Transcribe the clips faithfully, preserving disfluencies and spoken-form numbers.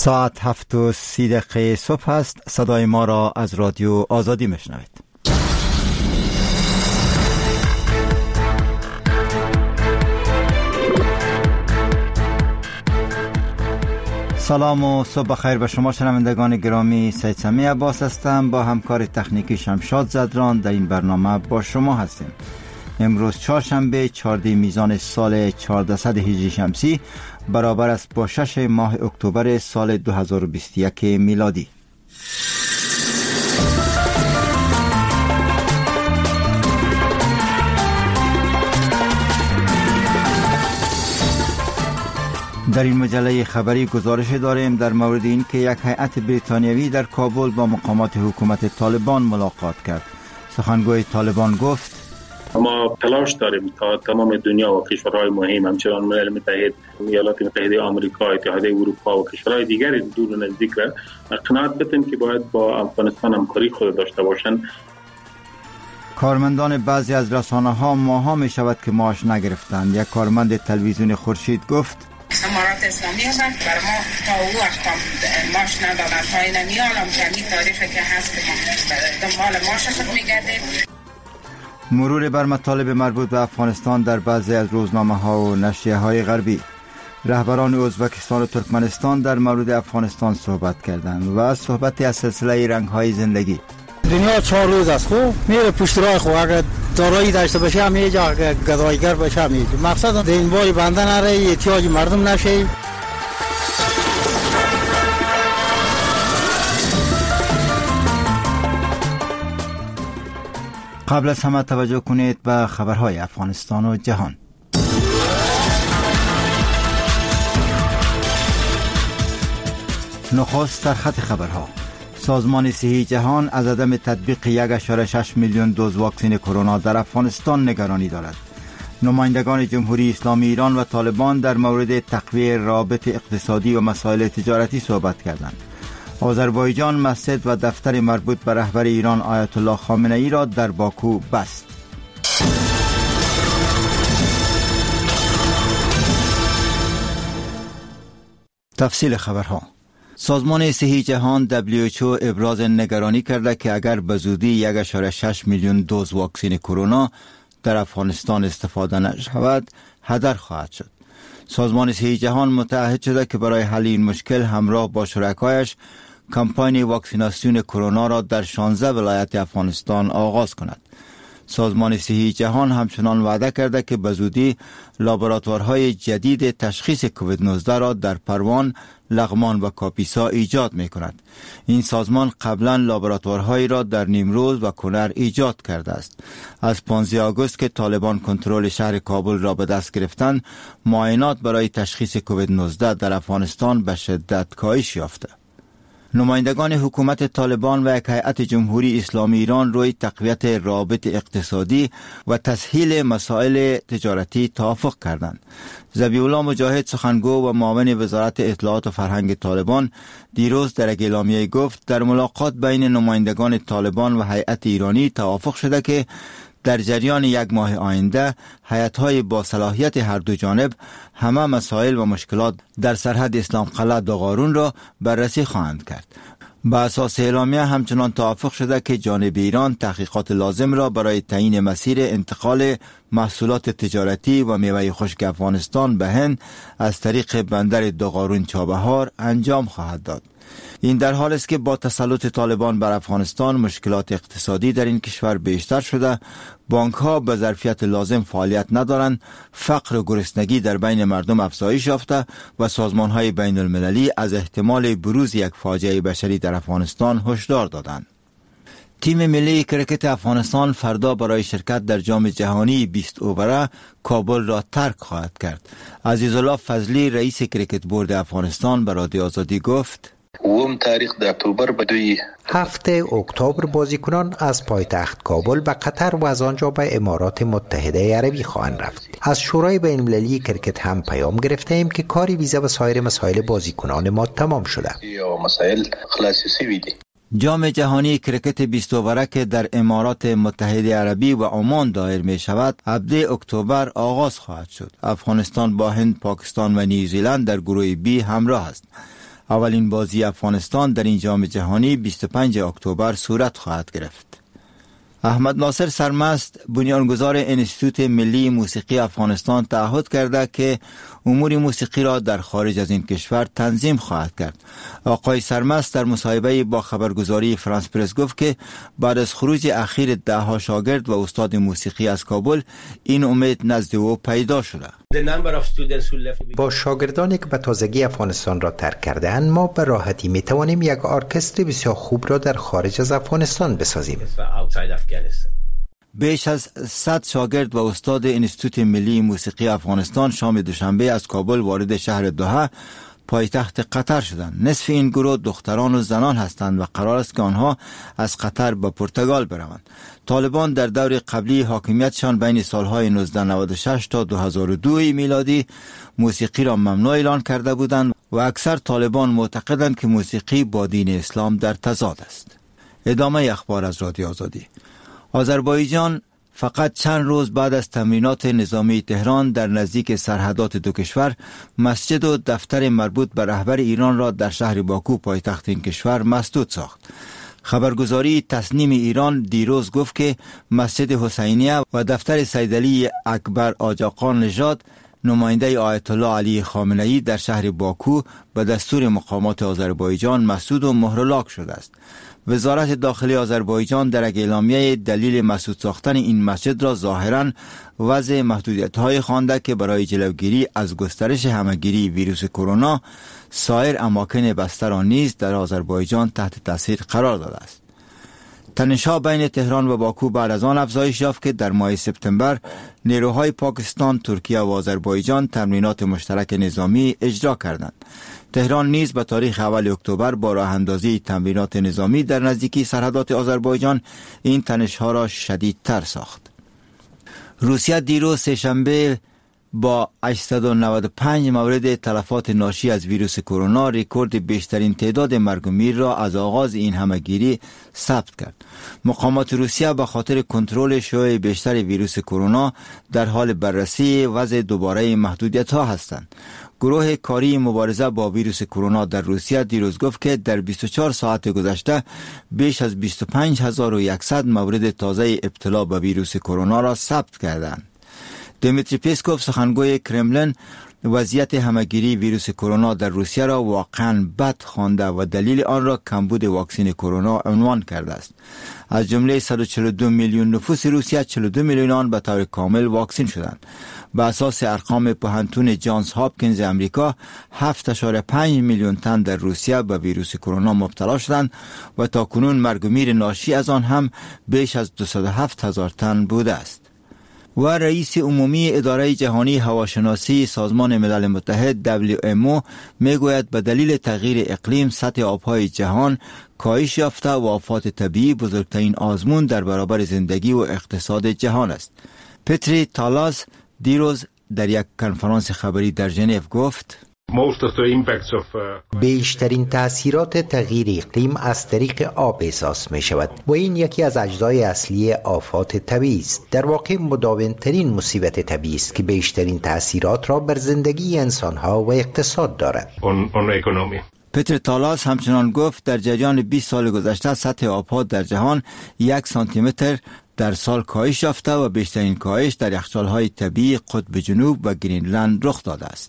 ساعت هفت و سی دقیقه صبح است. صدای ما را از رادیو آزادی میشنوید. سلام و صبح بخیر به شما شنوندگان گرامی. سید سمی عباس هستم، با همکار تکنیکی شمشاد زدران در این برنامه با شما هستیم. امروز چهارشنبه چهاردهم میزان سال چهاردهصد هجری شمسی برابر است با شش ماه اکتبر سال دو هزار و بیست و یک میلادی. در این مجله خبری گزارش داریم در مورد این که یک هیئت بریتانیایی در کابل با مقامات حکومت طالبان ملاقات کرد. سخنگوی طالبان گفت ما تلاش داریم تا تمام دنیا و کشورهای مهم همچنان ملل متحد، ایالات متحده آمریکا، اتحادیه اروپا و کشورهای دیگر دور و نزدیک را قناعت بدیم که باید با افغانستان همکاری خود داشته باشند. کارمندان بعضی از رسانه‌ها ماها می شود که معاش نگرفتند. یک کارمند تلویزیون خورشید گفت امارات اسلامی هست بر ما تا او وقت معاش ندادن، تا این نمیالم که این تاریخی که هست که ما دنبال معاش خود میگردیم. مرور بر مطالب مربوط به افغانستان در بعضی از روزنامه‌ها و نشریه‌های غربی. رهبران ازبکستان و ترکمنستان در مورد افغانستان صحبت کردند و صحبت از سلسله رنگ‌های زندگی. دنیا چهار روز است، خب میره پشت راه، خب اگر دارایی داشته باشه هم یه جا گدایگر باشه هم یه جا. مقصد این باری بنده نره، احتیاج مردم نشه. قبل از همه توجه کنید به خبرهای افغانستان و جهان. نخست در خط خبرها. سازمان صحی جهان از عدم تطبیق یک و شش میلیون دوز واکسن کرونا در افغانستان نگرانی دارد. نمایندگان جمهوری اسلامی ایران و طالبان در مورد تقویت روابط اقتصادی و مسائل تجارتی صحبت کردند. آذربایجان مسجد و دفتر مربوط به رهبر ایران آیت الله خامنه ای را در باکو بست. تفصیل خبرها. سازمان صحی جهان دبلیو اچ او ابراز نگرانی کرده که اگر به زودی یک و شش میلیون دوز واکسن کرونا در افغانستان استفاده نشود هدر خواهد شد. سازمان صحی جهان متعهد شده که برای حل این مشکل همراه با شرکایش کمپاین واکسیناسیون کرونا را در شانزده ولایت افغانستان آغاز کند. سازمان صحی جهان همچنان وعده کرده که به زودی لابراتوارهای جدید تشخیص کووید نوزده را در پروان، لغمان و کاپیسا ایجاد می کند. این سازمان قبلا لابراتوارهایی را در نیمروز و کنر ایجاد کرده است. از پانزده آگوست که طالبان کنترل شهر کابل را به دست گرفتند، معاینات برای تشخیص کووید نوزده در افغانستان به شدت کاهش یافته. نمایندگان حکومت طالبان و یک هیئت جمهوری اسلامی ایران روی تقویت روابط اقتصادی و تسهیل مسائل تجارتی توافق کردند. ذبیح الله مجاهد، سخنگو و معاون وزارت اطلاعات و فرهنگ طالبان، دیروز در یک اعلامیه گفت در ملاقات بین نمایندگان طالبان و هیئت ایرانی توافق شده که در جریان یک ماه آینده هیئت‌های با صلاحیت هر دو جانب همه مسائل و مشکلات در سرحد اسلام قلعه داغارون را بررسی خواهند کرد. با اساس اعلامیه همچنان توافق شده که جانب ایران تحقیقات لازم را برای تعیین مسیر انتقال محصولات تجارتی و میوه خشک افغانستان به هند از طریق بندر داغارون چابهار انجام خواهد داد. این در حال است که با تسلط طالبان بر افغانستان مشکلات اقتصادی در این کشور بیشتر شده، بانک ها به ظرفیت لازم فعالیت ندارند، فقر و گرسنگی در بین مردم افزایش یافته و سازمان های بین المللی از احتمال بروز یک فاجعه بشری در افغانستان هشدار دادند. تیم ملی کرکت افغانستان فردا برای شرکت در جام جهانی بیست اووره کابل را ترک خواهد کرد. عزیزالله فضلی، رئیس کرکت بورد افغانستان، به رادیو آزادی گفت اوم تاریخ در اکتبر به دوی هفته اکتبر بازیکنان از پایتخت کابل به قطر و از آنجا به امارات متحده عربی خواهند رفت. از شورای بین المللی کرکت هم پیام گرفته ایم که کاری ویزا و سایر مسائل بازیکنان ما تمام شده. یا مسائل خلاصی سویدی. جام جهانی کرکت بیست اووره که در امارات متحده عربی و عمان دایر می شود، هفده اکتبر آغاز خواهد شد. افغانستان با هند، پاکستان و نیوزیلند در گروه بی همراه است. اولین بازی افغانستان در این جام جهانی بیست و پنجم اکتبر صورت خواهد گرفت. احمد ناصر سرمست، بنیانگذار انستیتوت ملی موسیقی افغانستان، تعهد کرده که امور موسیقی را در خارج از این کشور تنظیم خواهد کرد. آقای سرمست در مصاحبه با خبرگزاری فرانس پرس گفت که بعد از خروج اخیر ده ها شاگرد و استاد موسیقی از کابل، این امید نزد او پیدا شده. با شاگردانی که به تازگی افغانستان را ترک کرده‌اند، ما به راحتی می توانیم یک ارکستر بسیار خوب را در خارج از افغانستان بسازیم. بیش از صد شاگرد و استاد انستیتوت ملی موسیقی افغانستان شام دوشنبه از کابل وارد شهر دوحه پایتخت قطر شدند. نصف این گروه دختران و زنان هستند و قرار است که آنها از قطر به پرتغال بروند. طالبان در دور قبلی حاکمیتشان بین سالهای نوزده نود و شش تا دو هزار و دو میلادی موسیقی را ممنوع اعلان کرده بودند و اکثر طالبان معتقدند که موسیقی با دین اسلام در تضاد است. ادامه اخبار از رادیو آزادی. آذربایجان فقط چند روز بعد از تمرینات نظامی تهران در نزدیک سرحدات دو کشور، مسجد و دفتر مربوط به رهبر ایران را در شهر باکو پایتخت این کشور مسدود ساخت. خبرگزاری تسنیم ایران دیروز گفت که مسجد حسینیه و دفتر سیدعلی اکبر آجاقان نژاد، نماینده آیت الله علی خامنه‌ای، در شهر باکو به دستور مقامات آذربایجان مسدود و مهرلاک شده است. وزارت داخلی آذربایجان در یک اعلامیه دلیل مسدود ساختن این مسجد را ظاهراً وضع محدودیت‌های خوانده که برای جلوگیری از گسترش همه‌گیری ویروس کرونا سایر اماکن بسته را نیز در آذربایجان تحت تاثیر قرار داده است. تنش‌ها بین تهران و باکو بعد از آن افزایش یافت که در ماه سپتامبر نیروهای پاکستان، ترکیه و آذربایجان تمرینات مشترک نظامی اجرا کردند. تهران نیز به تاریخ اول اکتبر با راه اندازی تمرینات نظامی در نزدیکی سرحدات آذربایجان این تنش‌ها را شدیدتر ساخت. روسیه دیروز سه‌شنبه با هشتصد و نود و پنج مورد تلفات ناشی از ویروس کرونا رکورد بیشترین تعداد مرگ و میر را از آغاز این همه‌گیری ثبت کرد. مقامات روسیه به خاطر کنترل شیوع بیشتر ویروس کرونا در حال بررسی وضع دوباره محدودیت‌ها هستند. گروه کاری مبارزه با ویروس کرونا در روسیه دیروز گفت که در بیست و چهار ساعت گذشته بیش از بیست و پنج هزار و صد مورد تازه ابتلا به ویروس کرونا را ثبت کردند. دیمیتری پیسکوف، سخنگوی کرملین، وضعیت همه‌گیری ویروس کرونا در روسیه را واقعاً بد خوانده و دلیل آن را کمبود واکسن کرونا عنوان کرده است. از جمله صد و چهل و دو میلیون نفوس روسیه، چهل و دو میلیون آن به طور کامل واکسن شدند. به اساس ارقام پوهنتون جانز هاپکینز امریکا، هفت ممیز پنج میلیون تن در روسیه به ویروس کرونا مبتلا شدند و تاکنون مرگ و میر ناشی از آن هم بیش از دویست و هفت هزار تن بوده است. و رئیس عمومی اداره جهانی هواشناسی سازمان ملل متحد دبلیو ام او میگوید به دلیل تغییر اقلیم سطح آبهای جهان کاهش یافته و آفات طبیعی بزرگترین آزمون در برابر زندگی و اقتصاد جهان است. پتری تالاس دیروز در یک کنفرانس خبری در ژنو گفت: بیشترین تأثیرات تغییر اقلیم از طریق آب احساس می شود و این یکی از اجزای اصلی آفات طبیعی است. در واقع مداومترین مصیبت طبیعی است که بیشترین تأثیرات را بر زندگی انسانها و اقتصاد دارد. پتر تالاس همچنان گفت در جریان بیست سال گذشته سطح آبها در جهان یک سانتی متر در سال کاهش یافته و بیشترین کاهش در یخچال‌های طبیعی قطب جنوب و گرینلند رخ داده است.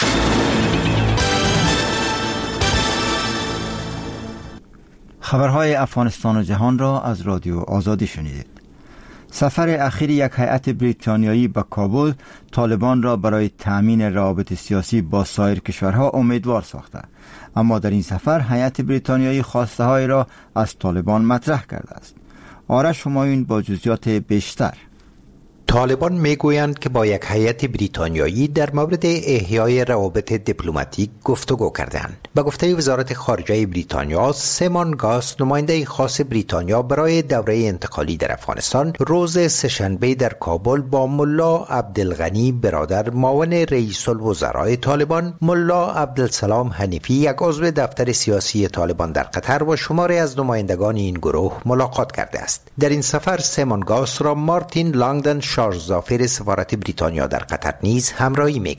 خبرهای افغانستان و جهان را از رادیو آزادی شنیدید. سفر اخیر یک هیئت بریتانیایی به کابل طالبان را برای تأمین روابط سیاسی با سایر کشورها امیدوار ساخته، اما در این سفر هیئت بریتانیایی خواسته های را از طالبان مطرح کرده است. آرش همایون با جزئیات بیشتر. طالبان میگویند که با یک هیئت بریتانیایی در مورد احیای روابط دیپلماتیک گفتگو کردند. به گفته وزارت خارجه بریتانیا، سیمون گاس، نماینده خاص بریتانیا برای دوره انتقالی در افغانستان، روز سه‌شنبه در کابل با ملا عبدالغنی برادر، معاون رئیس الوزراء طالبان، ملا عبدالسلام حنیفی، یک عضو دفتر سیاسی طالبان در قطر و شماری از نمایندگان این گروه ملاقات کرده است. در این سفر سیمون گاس را مارتین لانگدن، شارژ ظافر سفارت بریتانیا در قطر نیز همراهی می‌کرد.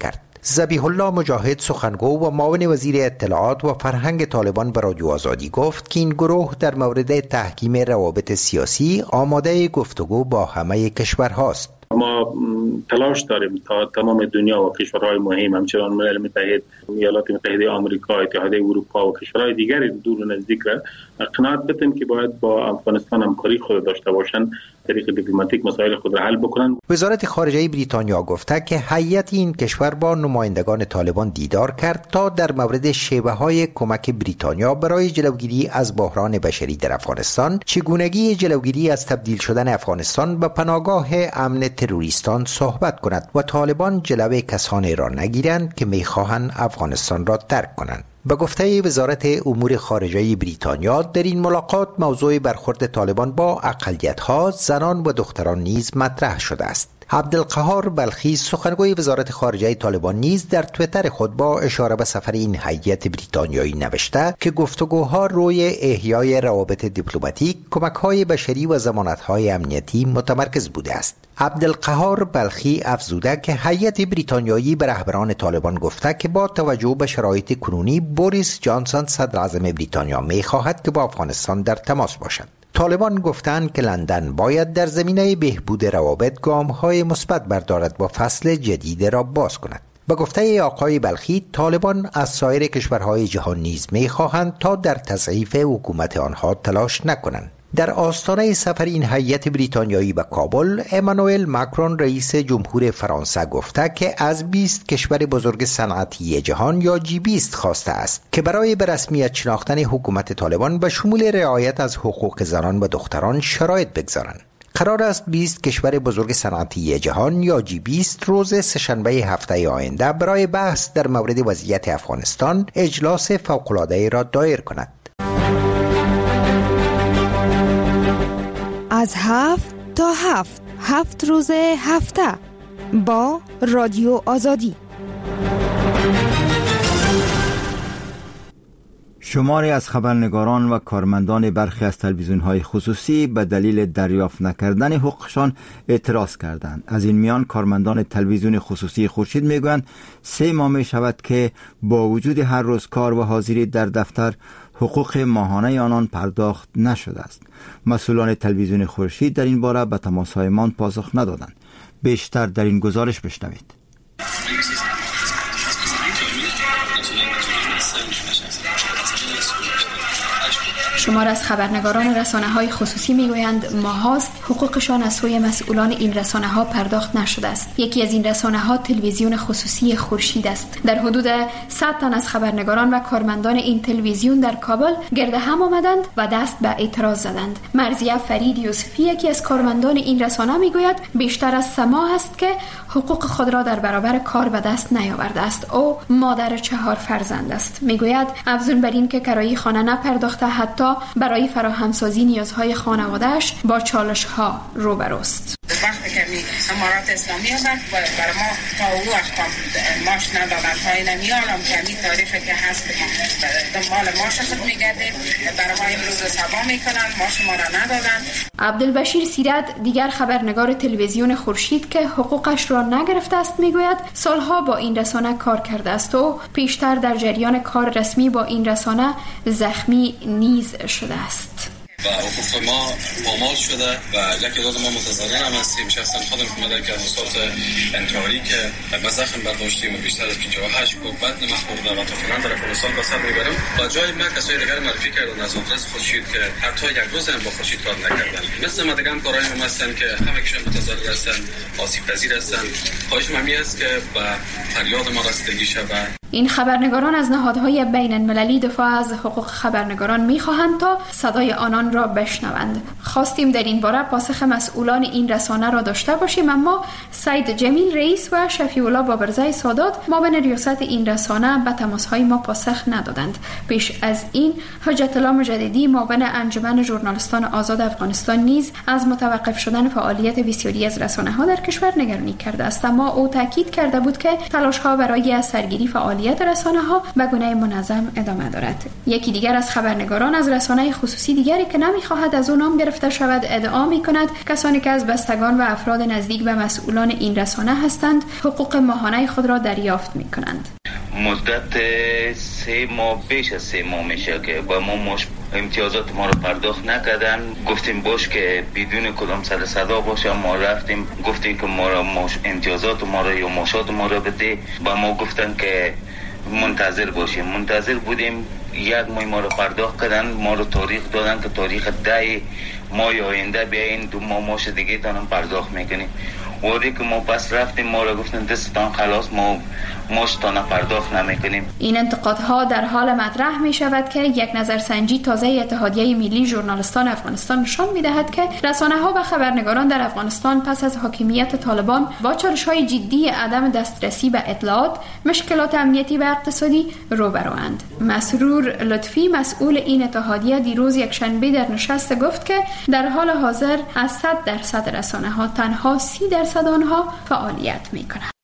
ذبیح الله مجاهد سخنگو و معاون وزیر اطلاعات و فرهنگ طالبان به رادیو آزادی گفت که این گروه در مورد تحکیم روابط سیاسی آماده گفتگو با همه کشورهاست. ما تلاش داریم تا تمام دنیا و کشورهای مهم همچنان ملل متحد، ایالات متحده آمریکا، اتحادیه اروپا و کشورهای دیگری دور و نزدیک را قناعت بدیم که باید با افغانستان همکاری خود داشته باشند، طریق دیپلماتیک مسائل خود را حل بکنند. وزارت خارجه بریتانیا گفته که هیئت این کشور با نمایندگان طالبان دیدار کرد تا در مورد شیوه‌های کمک بریتانیا برای جلوگیری از بحران بشری در افغانستان، چگونگی جلوگیری از تبدیل شدن افغانستان به پناهگاه امن تروریستان صحبت کند و طالبان جلوه کسانی را نگیرند که می‌خواهند افغانستان را ترک کنند. به گفته وزارت امور خارجه بریتانیا، در این ملاقات موضوع برخورد طالبان با اقلیت‌ها، زنان و دختران نیز مطرح شده است. عبدالقهار بلخی سخنگوی وزارت خارجه طالبان نیز در توییتر خود با اشاره به سفر این هیئت بریتانیایی نوشته که گفتگوها روی احیای روابط دیپلماتیک، کمک‌های بشری و ضمانت‌های امنیتی متمرکز بوده است. عبدالقهار بلخی افزوده که هیئت بریتانیایی به رهبران طالبان گفته که با توجه به شرایط کنونی بوریس جانسون صدر اعظم بریتانیا می‌خواهد که با افغانستان در تماس باشد. طالبان گفتند که لندن باید در زمینه بهبود روابط گام‌های مثبت بردارد و فصل جدید را باز کند. به گفته آقای بلخی، طالبان از سایر کشورهای جهان نیز می‌خواهند تا در تضعیف حکومت آنها تلاش نکنند. در آستانه سفر این هیئت بریتانیایی به کابل، امانوئل ماکرون رئیس جمهور فرانسه گفته که از بیست کشور بزرگ صنعتی جهان یا جی بیست خواسته است که برای به رسمیت شناختن حکومت طالبان به شمول رعایت از حقوق زنان و دختران شرایط بگذارند. قرار است بیست کشور بزرگ صنعتی جهان یا جی بیست روز سه‌شنبه هفته آینده برای بحث در مورد وضعیت افغانستان اجلاس فوق‌العاده را دایر کند. از هفت تا هفت هفت روز هفته با رادیو آزادی. شماری از خبرنگاران و کارمندان برخی از تلویزیون‌های خصوصی به دلیل دریافت نکردن حقوقشان اعتراض کردند. از این میان کارمندان تلویزیون خصوصی خورشید میگویند سه ماه می شود که با وجود هر روز کار و حاضری در دفتر حقوق ماهانه آنان پرداخت نشده است. مسئولان تلویزیون خورشید در این باره به تماس‌هایمان پاسخ ندادند. بیشتر در این گزارش بشنوید. شمار از خبرنگاران رسانه‌های خصوصی میگویند ماهاست حقوقشان از سوی مسئولان این رسانه‌ها پرداخت نشده است. یکی از این رسانه‌ها تلویزیون خصوصی خورشید است. در حدود صد تن از خبرنگاران و کارمندان این تلویزیون در کابل گرد هم آمدند و دست به اعتراض زدند. مرضیه فرید یوسفی یکی از کارمندان این رسانه میگوید بیشتر از سه ماه است که حقوق خود را در برابر کار به دست نیاورده است. او مادر چهار فرزند است. میگوید افزون بر این که کرایه خانه نپرداخته، حتی برای فراهمسازی نیازهای خانواده‌اش با چالش‌ها روبروست. وقتی که می امارات اسلامی آمد برای ما تا او وقت ماش ندادن، تا این میالم که می تاریخی که هست که دنبال ماش خود میگردیم، برای ما امروز سبا میکنن، ماش ما را ندادن. عبدالبشیر سیرت دیگر خبرنگار تلویزیون خورشید که حقوقش را نگرفته است میگوید سالها با این رسانه کار کرده است و پیشتر در جریان کار رسمی با این رسانه زخمی نیز شده است. و حقوق ما پامال شده و یک عدد ما متضرر هم هستیم. شخصا خودم اومده که مسئولات انتحاری که ما زخم برداشتیم و بیشتر از پنجاه و هشت کو بعد نماز خوردن و تا فعلا در افغانستان با سر میبریم و جای ما کسای دیگر معرفی کردن از آدرس خورشید که حتی یک روز هم با خورشید کار نکردن. مثل ما دیگه هم کارهای هم هستن که همه کشون متضرر هستن، آسیب پذیر هستن. خواهش ممی است که به فریاد ما رسیدگی شود. این خبرنگاران از نهادهای بین المللی دفاع از حقوق خبرنگاران می‌خواهند تا صدای آنان را بشنوند. خواستیم در این باره پاسخ مسئولان این رسانه را داشته باشیم، اما سید جمیل رئیس و شفیع الله بابرزای سادات معاون ریاست این رسانه به تماس‌های ما پاسخ ندادند. پیش از این حجت الله مجددی معاون انجمن ژورنالیستان آزاد افغانستان نیز از متوقف شدن فعالیت بسیاری از رسانه‌ها در کشور نگرانی کرده است، اما او تاکید کرده بود که تلاش‌ها برای سرگیری فعالیت فعالیت رسانه‌ها به گونه منظم ادامه دارد. یکی دیگر از خبرنگاران از رسانه خصوصی دیگری که نمی‌خواهد از او نام گرفته شود ادعا می‌کند کسانی که از بستگان و افراد نزدیک به مسئولان این رسانه هستند حقوق ماهانه خود را دریافت می‌کنند. مدت سه ماه بیش از سه ماه میشه که با ما مش امتیازات ما رو پرداخت نکردن. گفتیم باش که بدون کدام سر صدا باشه، ما رفتیم گفتیم که ما رو مش امتیازات ما رو یا ماشات ما رو بده، با ما گفتن که منتظر باشیم. منتظر بودیم، یک ماه ما رو پرداخت کردن، ما رو تاریخ دادن که تاریخ ده ماه آینده بیاین دو ماه ماش دیگه تانم پرداخت میکنیم. وقتی که ما پس رفتیم ما را گفتن دستان خلاص، ما مشتانه پرداخت نمیکنیم. این انتقادها در حال مطرح می شود که یک نظرسنجی تازه اتحادیه ملی ژورنالیستان افغانستان نشان می دهد که رسانه ها و خبرنگاران در افغانستان پس از حاکمیت طالبان با چالش های جدی عدم دسترسی به اطلاعات، مشکلات امنیتی و اقتصادی روبروند. مسرور لطفی مسئول این اتحادیه دیروز یک شنبه در نشست گفت که در حال حاضر از صد درصد رسانه ها تنها سی درصد آنها فعالیت می کنند.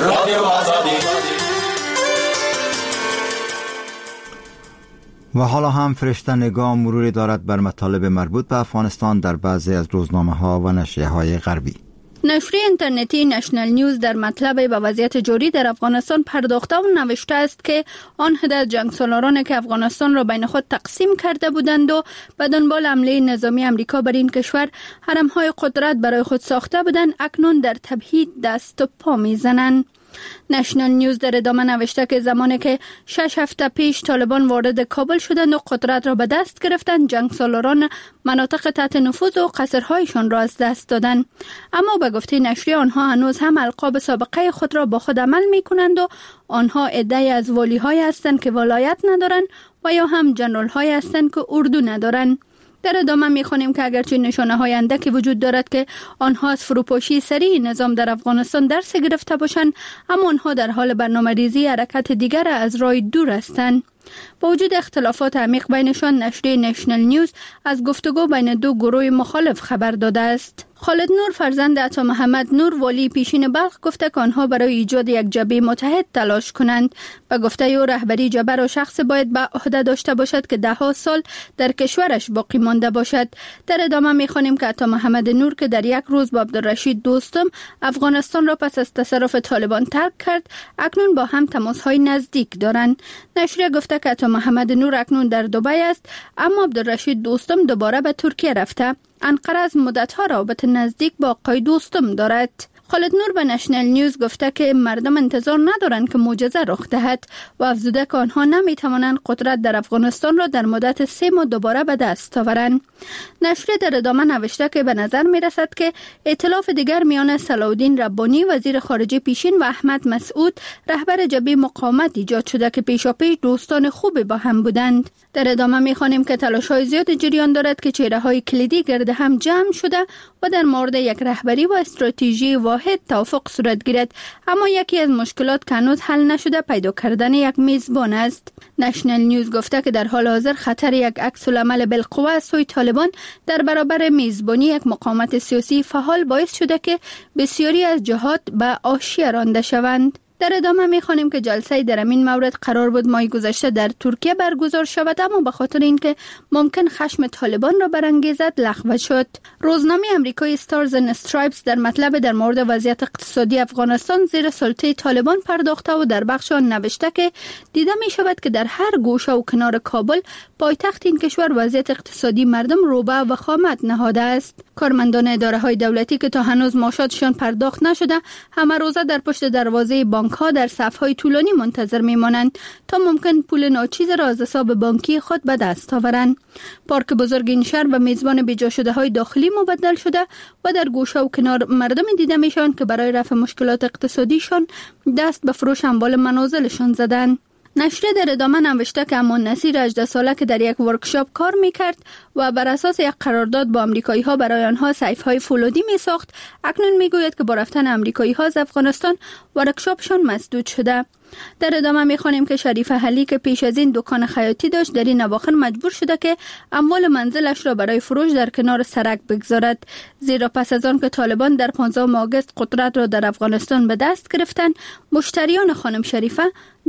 و حالا هم فرشته نگاه مروری دارد بر مطالب مربوط به افغانستان در بعضی از روزنامه ها و نشریه های غربی. نشریه اینترنتی نشنل نیوز در مطلب به وضعیت جاری در افغانستان پرداخته و نوشته است که آن عدد جنگسالارانی که افغانستان را بین خود تقسیم کرده بودند و به دنبال حمله نظامی امریکا بر این کشور حرم‌های قدرت برای خود ساخته بودند اکنون در تبعید دست و پا می‌زنند. نشنل نیوز در ادامه نوشته که زمانی که شش هفته پیش طالبان وارد کابل شدند و قدرت را به دست گرفتند، جنگسالاران مناطق تحت نفوذ و قصرهایشان را از دست دادند. اما به گفته نشریه آنها هنوز هم القاب سابقه خود را با خود عمل می کنند و آنها عده‌ای از والی های هستند که ولایت ندارند و یا هم جنرال های هستند که اردو ندارند. در ادامه می‌خوانیم که اگرچه نشانه های اندکی وجود دارد که آنها از فروپاشی سریع نظام در افغانستان درس گرفته باشند، اما آنها در حال برنامه‌ریزی حرکت دیگر از راه دور هستند. با وجود اختلافات عمیق بینشان، نشریه نشنل نیوز از گفتگو بین دو گروه مخالف خبر داده است. خالد نور فرزند عطا محمد نور والی پیشین بلخ گفته که آنها برای ایجاد یک جبهه متحد تلاش کنند. به گفته او رهبری جبهه را شخص باید به عهده داشته باشد که ده ها سال در کشورش باقی مانده باشد. در ادامه می‌خوانیم که عطا محمد نور که در یک روز با عبدالرشید دوستم افغانستان را پس از تصرف طالبان ترک کرد، اکنون با هم تماس‌های نزدیک دارند. نشریه گفته که عطا محمد نور اکنون در دبی است، اما عبدالرشید دوستم دوباره به ترکیه رفته. انقره از مدت‌ها رابطه نزدیک با آقای دوستم دارد. خالد نور به نشنل نیوز گفته که مردم انتظار ندارند که معجزه رخ دهد و افزوده که آنها نمی‌توانند قدرت در افغانستان را در مدت سه ماه دوباره به دست آورند. نشریه در ادامه نوشته که به نظر می‌رسد که ائتلاف دیگر میان صلاح‌الدین ربانی وزیر خارجه پیشین و احمد مسعود رهبر جبهه مقاومت ایجاد شده که پیشاپیش دوستان خوبی با هم بودند. در ادامه می‌خوانیم که تلاش‌های زیاد جریان دارد که چهره‌های کلیدی گرد هم جمع شده و در مورد یک رهبری و استراتژی واحد توافق صورت گیرد، اما یکی از مشکلات که هنوز حل نشده پیدا کردن یک میزبان است. نشنل نیوز گفته که در حال حاضر خطر یک عکس‌العمل بالقوه از سوی طالبان در برابر میزبانی یک مقاومت سیاسی فعال باعث شده که بسیاری از جهات به حاشیه رانده شوند. در ادامه می‌خوانیم که جلسه در این مورد قرار بود ماه گذشته در ترکیه برگزار شود، اما به خاطر اینکه ممکن خشم طالبان را برانگیزد لغو شد. روزنامه آمریکایی استارز اند استرایپس در مطلب در مورد وضعیت اقتصادی افغانستان زیر سلطه طالبان پرداخته و در بخش آن نوشته که دیده می شود که در هر گوشه و کنار کابل پایتخت این کشور وضعیت اقتصادی مردم روبه و وخامت نهاده است. کارمندان اداره‌های دولتی که تا هنوز معاشاتشان پرداخت نشده همه روزه در پشت دروازه بانک ها در صف‌های طولانی منتظر میمانند تا ممکن پول ناچیز را از حساب بانکی خود به دست آورند. پارک بزرگ این شهر به میزبان بیجا شده های داخلی مبدل شده و در گوشه و کنار مردم دیده میشوند که برای رفع مشکلات اقتصادیشان دست به فروش اموال منازلشان زدند. نشریه در ادامه نوشته که امان نصیر هجده ساله که در یک ورکشاپ کار میکرد و بر اساس یک قرارداد با امریکایی ها برای آنها سیف های فولادی می ساخت، اکنون میگوید که با رفتن امریکایی ها از افغانستان ورکشاپشان مسدود شده. در ادامه میخوانیم که شریف حلی که پیش از این دکان خیاطی داشت در این اواخر مجبور شده که اموال منزلش را برای فروش در کنار سرک بگذارد، زیرا پس از آن که طالبان در پانزدهم آگوست قدرت را در افغانستان به دست گرفتند، مشتریان خانم شریفه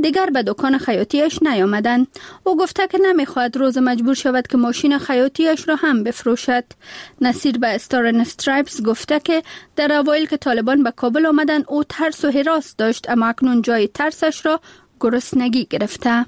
دیگر به دکان خیاطیش نیامدند. او گفته که نمیخواهد روز مجبور شود که ماشین خیاطیش را هم بفروشد. نصیر به استار اند استرایپس گفته که در اوایل که طالبان به کابل آمدن او ترس و هراس داشت، اما اکنون جای ترسش را گرسنگی گرفته.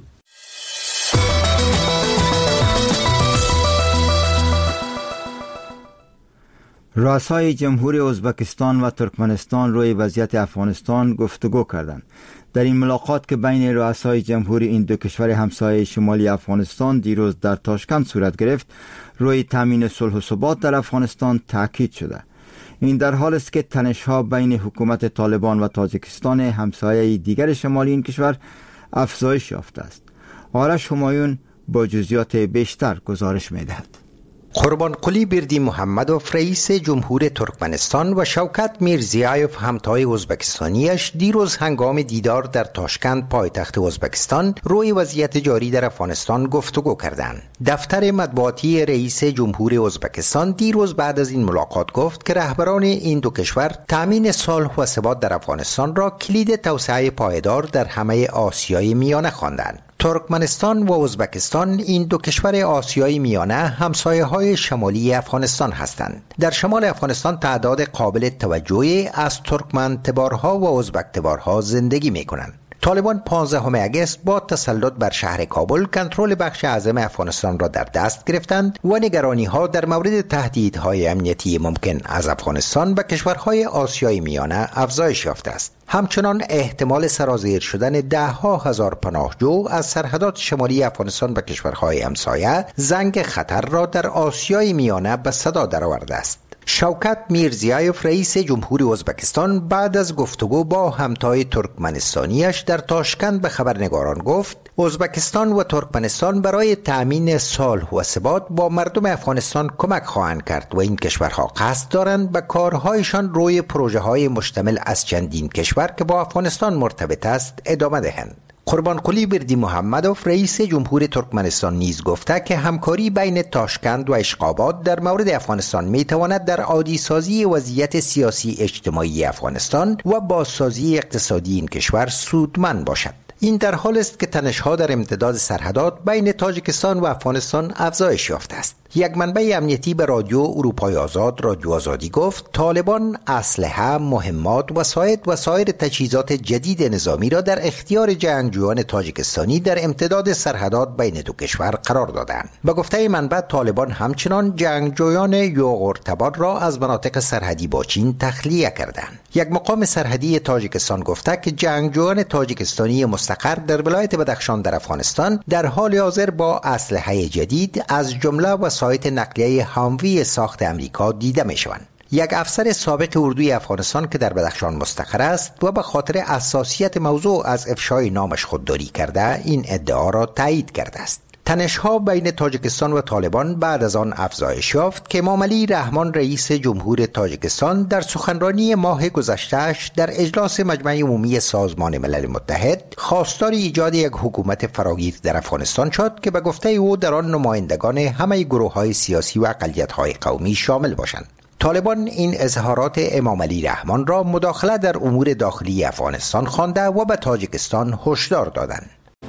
رؤسای جمهوری ازبکستان و ترکمنستان روی وضعیت افغانستان گفتگو کردند. در این ملاقات که بین رؤسای جمهوری این دو کشور همسایه شمالی افغانستان دیروز در تاشکند صورت گرفت، روی تامین صلح و ثبات در افغانستان تاکید شده. این در حال است که تنش‌ها بین حکومت طالبان و تاجیکستان همسایه دیگر شمالی این کشور افزایش یافته است. آرش همایون با جزئیات بیشتر گزارش می‌دهد. قربانقلی بردی محمدوف رئیس جمهور ترکمنستان و شوکت میرزیایف همتای ازبکستانیش دیروز هنگام دیدار در تاشکند پایتخت ازبکستان روی وضعیت جاری در افغانستان گفتگو کردند. دفتر مطبوعاتی رئیس جمهور ازبکستان دیروز بعد از این ملاقات گفت که رهبران این دو کشور تامین صلح و ثبات در افغانستان را کلید توسعه پایدار در همه آسیای میانه خواندند. ترکمنستان و ازبکستان این دو کشور آسیای میانه همسایه های شمالی افغانستان هستند. در شمال افغانستان تعداد قابل توجهی از ترکمن تبارها و ازبک تبارها زندگی می کنند. طالبان پانزدهم اگست با تسلط بر شهر کابل کنترل بخش اعظم افغانستان را در دست گرفتند و نگرانی ها در مورد تهدیدهای امنیتی ممکن از افغانستان به کشورهای آسیای میانه افزایش یافته است. همچنان احتمال سرازیر شدن ده ها هزار پناهجو از سرحدات شمالی افغانستان به کشورهای همسایه زنگ خطر را در آسیای میانه به صدا درآورده است. شوکت میرزیایف رئیس جمهوری ازبکستان بعد از گفتگو با همتای ترکمنستانیش در تاشکند به خبرنگاران گفت ازبکستان و ترکمنستان برای تأمین صلح و ثبات با مردم افغانستان کمک خواهند کرد و این کشورها قصد دارند به کارهایشان روی پروژه‌های مشتمل از چندین کشور که با افغانستان مرتبط است ادامه دهند. قربانقلی بردی محمدوف رئیس جمهور ترکمنستان نیز گفته که همکاری بین تاشکند و اشقاباد در مورد افغانستان می تواند در عادی سازی وضعیت سیاسی اجتماعی افغانستان و بازسازی اقتصادی این کشور سودمند باشد. این در حال است که تنش‌ها در امتداد سرحدات بین تاجیکستان و افغانستان افزایش یافته است. یک منبع امنیتی به رادیو اروپای آزاد رادیو آزادی گفت طالبان اسلحه، مهمات، وسایط و سایر تجهیزات جدید نظامی را در اختیار جنگجویان تاجیکستانی در امتداد سرحدات بین دو کشور قرار دادند. به گفته منبع طالبان همچنان جنگجویان یوغورتبار را از مناطق سرحدی با چین تخلیه کردند. یک مقام سرحدی تاجیکستان گفته که جنگجویان تاجیکستانی مستقر در ولایت بدخشان در افغانستان در حال حاضر با اسلحه جدید از جمله وسایط نقلیه هاموی ساخت امریکا دیده می شوند. یک افسر سابق اردوی افغانستان که در بدخشان مستقر است و به خاطر حساسیت موضوع از افشای نامش خودداری کرده این ادعا را تایید کرده است. تنش‌ها بین تاجیکستان و طالبان بعد از آن افزایش یافت که امام علی رحمان رئیس جمهور تاجیکستان در سخنرانی ماه گذشته‌اش در اجلاس مجمع عمومی سازمان ملل متحد خواستار ایجاد یک حکومت فراگیر در افغانستان شد که به گفته او در آن نمایندگان همه گروه‌های سیاسی و اقلیت‌های قومی شامل باشند. طالبان این اظهارات امام علی رحمان را مداخله در امور داخلی افغانستان خوانده و به تاجیکستان هشدار دادند.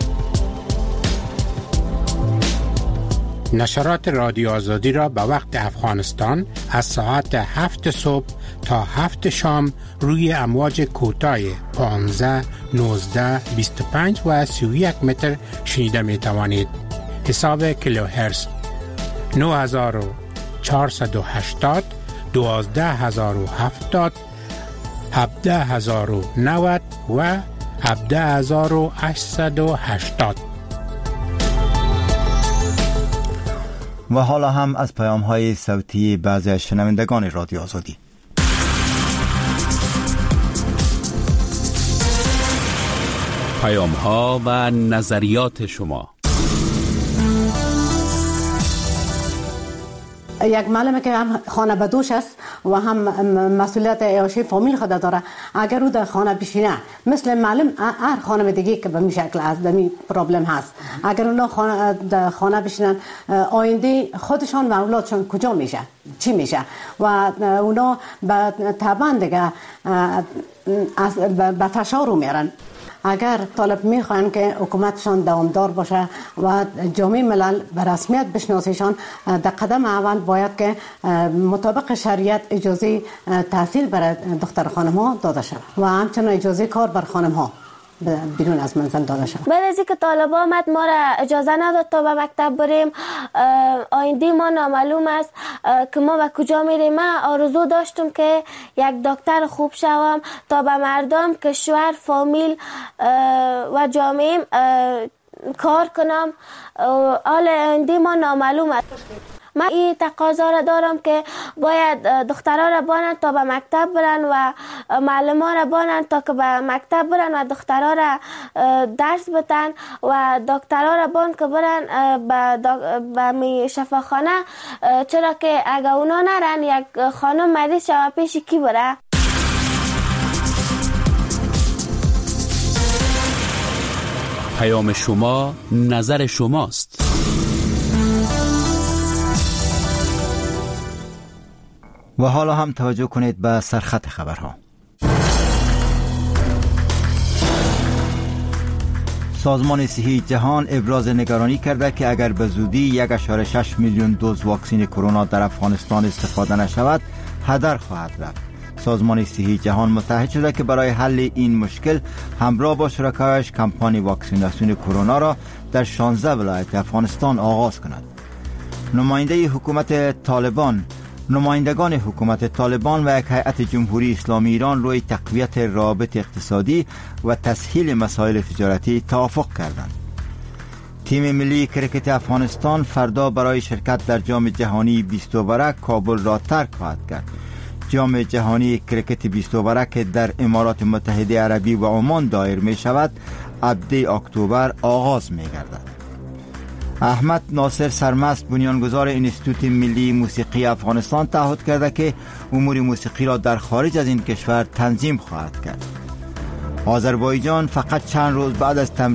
نشرات رادیو آزادی را به وقت افغانستان از ساعت هفت صبح تا هفت شام روی امواج کوتاه پانزده، نوزده، بیست و پنج و سی و یک متر شنیده می توانید. حساب کیلوهرتز نه هزار و چهارصد و هشتاد، دوازده هزار و هفتاد، هفده هزار و نود و هفده هزار و هشتصد و هشتاد. و حالا هم از پیام های صوتی بعضی از شنوندگان رادیو آزادی. پیام ها و نظریات شما. یک معلمه که هم خانه بدوش است و هم مسئولیت عیاشی فامیل خود داره، اگر او در خانه بشینه مثل معلم هر خانه دیگه که به این شکل از دمی پرابلم هست، اگر اونا خانه در خانه بشینن آینده خودشان و اولادشان کجا میشه، چی میشه و اونا به طبعا دیگه به فشار رو میرن. اگر طالب میخوان که حکومتشان دوامدار باشه و جامعه ملل به رسمیت بشناسیشان، در قدم اول باید که مطابق شریعت اجازه تحصیل برای دختر خانم ها داده شود و همچنین اجازه کار بر خانم ها بیرون از منزل داده شد. بعد از اینکه طالب آمد ما را اجازه نداد تا به مکتب بریم. آینده ما نامعلوم است که ما به کجا میریم. من آرزو داشتم که یک دکتر خوب شوم تا به مردم، کشور، فامیل و جامعه کار کنم. حال آینده ما نامعلوم است. من این تقاضا را دارم که باید دخترها را بانند تا به مکتب برن و معلمان را بانند تا که به مکتب برن و دخترها را درس بتن و دکترها را بانند که برن به می شفاخانه، چرا که اگه اونا نرن یک خانم مریض شوه پیش کی بره؟ پیام شما نظر شماست. و حالا هم توجه کنید به سرخط خبرها. سازمان صحی جهان ابراز نگرانی کرده که اگر به زودی یک و شش میلیون دوز واکسن کرونا در افغانستان استفاده نشود، هدر خواهد رفت. سازمان صحی جهان متحد شده که برای حل این مشکل همراه با شرکایش کمپانی واکسیناسیون کرونا را در شانزده ولایت افغانستان آغاز کند. نماینده حکومت طالبان نمایندگان حکومت طالبان و یک هیئت جمهوری اسلامی ایران روی تقویت روابط اقتصادی و تسهیل مسائل تجارتی توافق کردند. تیم ملی کرکت افغانستان فردا برای شرکت در جام جهانی بیست اوورک کابل را ترک خواهد کرد. جام جهانی کرکت بیست اوورک در امارات متحده عربی و عمان دایر می شود، هفدهم اکتبر آغاز می گردد. احمد ناصر سرمست، بنیانگذار انستیتوت ملی موسیقی افغانستان، تعهد کرده که امور موسیقی را در خارج از این کشور تنظیم خواهد کرد. آذربایجان فقط چند روز بعد از تمرین